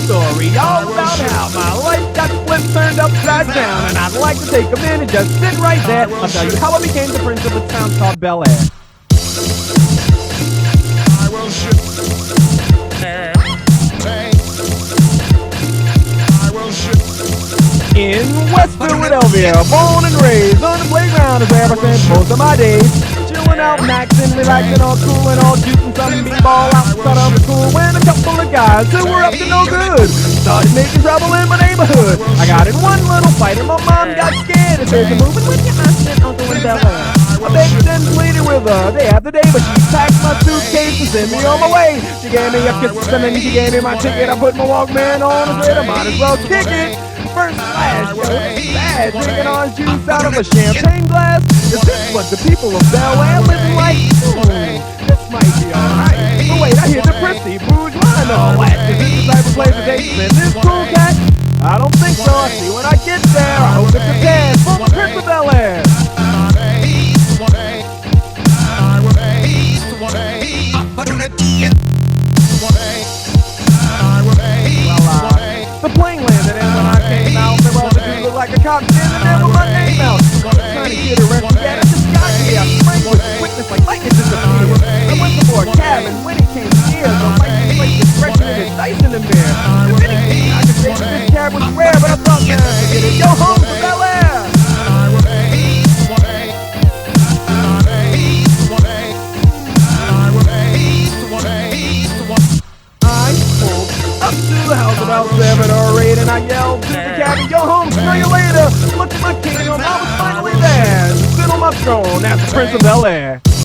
story all about how my life got flipped, turned upside down. And I'd like to take a minute, just sit right there. I'll tell you how I became the prince of a town called Bel Air. I will shoot. I will shoot. In West Philadelphia, born and raised on the playground is where I spent most of my days. Chilling out, maxing, relaxing, all cool and all shooting some b-ball outside of the school when a couple of guys who were up to no good started making trouble in my neighborhood. I got in one little fight and my mom got scared and said, "You're moving with your aunt and uncle in Bel Air." I begged and pleaded with her day after day, but she packed my suitcase and sent me on my way. She gave me a kiss and then she gave me my ticket. I put my Walkman on and said I might as well kick it. First class, yo, bad, drinking orange juice out of a champagne glass. Is this what the people of Bel Air living like? This might be alright. But wait, I hear the prissy bourgeois and all that. Is this the type of place that they spend this cool cat? I don't think so. I see when I get there. I hope it's prepared for the Prince of Bel Air. The plane landed and when I came out, there was a dude looked like a cop standing there with my name out. Trying to get arrested, yeah, that just got me. I sprang with quickness like lightning disappeared. I went to board cabin when it came near. The license plate was fresher than his dice in the mirror. If anything, I could say that this cab was rare, but I thought, man, forget it. Yo, home to Bel Air. Up to the house about 7 or 8 and I yelled to the cabin, "Go home, see you later." Look at my kingdom, I was finally there. Sit on my throne as the Prince of Bel Air.